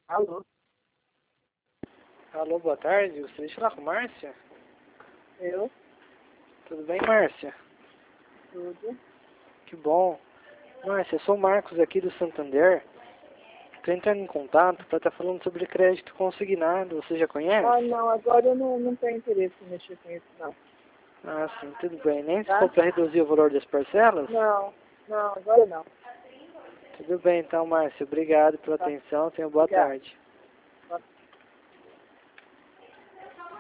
Alô? Alô, boa tarde. Gostaria de falar com Márcia? Eu? Tudo bem, Márcia? Tudo? Que bom. Márcia, eu sou o Marcos aqui do Santander. Estou entrando em contato para estar falando sobre crédito consignado. Você já conhece? Ah, não, agora eu não tenho interesse em mexer com isso, não. Ah, sim, tudo bem. Nem se Tá? for para reduzir o valor das parcelas? Não, agora não. Tudo bem, então, Márcia. Obrigado pela Tá? atenção. Tenha boa Obrigada. tarde.